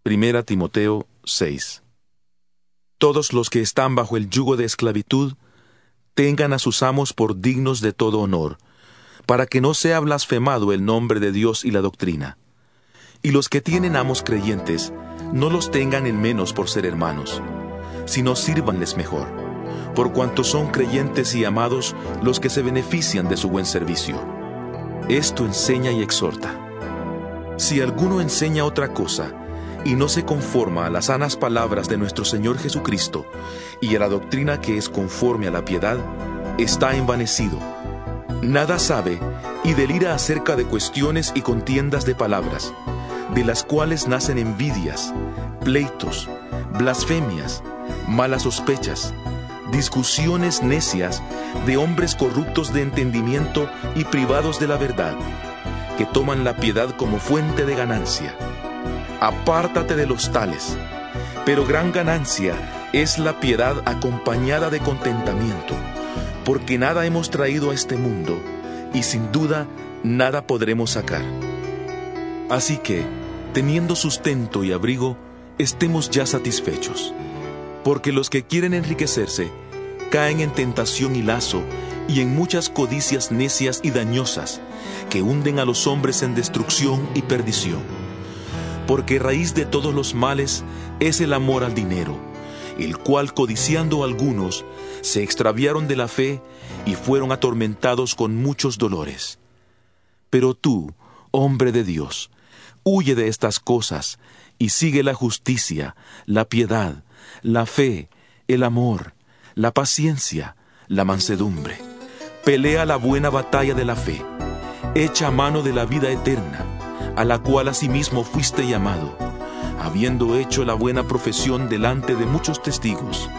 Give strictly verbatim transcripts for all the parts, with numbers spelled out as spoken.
Primera Timoteo seis. Todos los que están bajo el yugo de esclavitud, tengan a sus amos por dignos de todo honor, para que no sea blasfemado el nombre de Dios y la doctrina. Y los que tienen amos creyentes, no los tengan en menos por ser hermanos, sino sírvanles mejor, por cuanto son creyentes y amados los que se benefician de su buen servicio. Esto enseña y exhorta. Si alguno enseña otra cosa, y no se conforma a las sanas palabras de nuestro Señor Jesucristo, y a la doctrina que es conforme a la piedad, está envanecido. Nada sabe, y delira acerca de cuestiones y contiendas de palabras, de las cuales nacen envidias, pleitos, blasfemias, malas sospechas, discusiones necias de hombres corruptos de entendimiento y privados de la verdad, que toman la piedad como fuente de ganancia. Apártate de los tales, pero gran ganancia es la piedad acompañada de contentamiento, porque nada hemos traído a este mundo, y sin duda nada podremos sacar. Así que, teniendo sustento y abrigo, estemos ya satisfechos, porque los que quieren enriquecerse caen en tentación y lazo, y en muchas codicias necias y dañosas, que hunden a los hombres en destrucción y perdición. Porque raíz de todos los males es el amor al dinero, el cual codiciando algunos, se extraviaron de la fe y fueron atormentados con muchos dolores. Pero tú, hombre de Dios, huye de estas cosas y sigue la justicia, la piedad, la fe, el amor, la paciencia, la mansedumbre. Pelea la buena batalla de la fe, echa mano de la vida eterna, a la cual asimismo fuiste llamado, habiendo hecho la buena profesión delante de muchos testigos.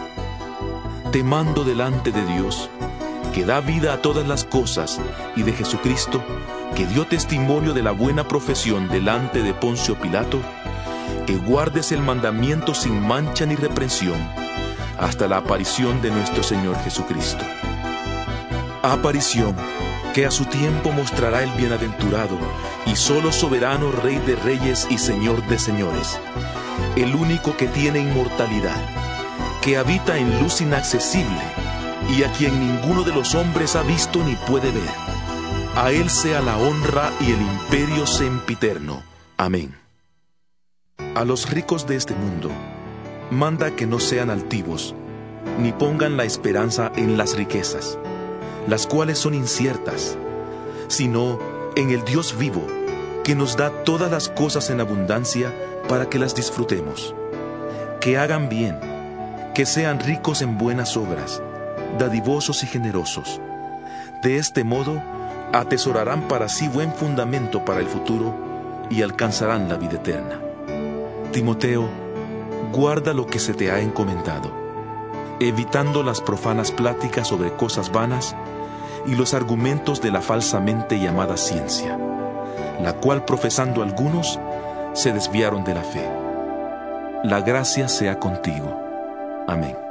Te mando delante de Dios, que da vida a todas las cosas, y de Jesucristo, que dio testimonio de la buena profesión delante de Poncio Pilato, que guardes el mandamiento sin mancha ni reprensión, hasta la aparición de nuestro Señor Jesucristo. Aparición que a su tiempo mostrará el bienaventurado y solo soberano Rey de reyes y Señor de señores, el único que tiene inmortalidad, que habita en luz inaccesible y a quien ninguno de los hombres ha visto ni puede ver. A él sea la honra y el imperio sempiterno. Amén. A los ricos de este mundo manda que no sean altivos, ni pongan la esperanza en las riquezas, las cuales son inciertas, sino en el Dios vivo, que nos da todas las cosas en abundancia para que las disfrutemos. Que hagan bien, que sean ricos en buenas obras, dadivosos y generosos. De este modo, atesorarán para sí buen fundamento para el futuro y alcanzarán la vida eterna. Timoteo, guarda lo que se te ha encomendado, evitando las profanas pláticas sobre cosas vanas y los argumentos de la falsamente llamada ciencia, la cual profesando algunos se desviaron de la fe. La gracia sea contigo. Amén.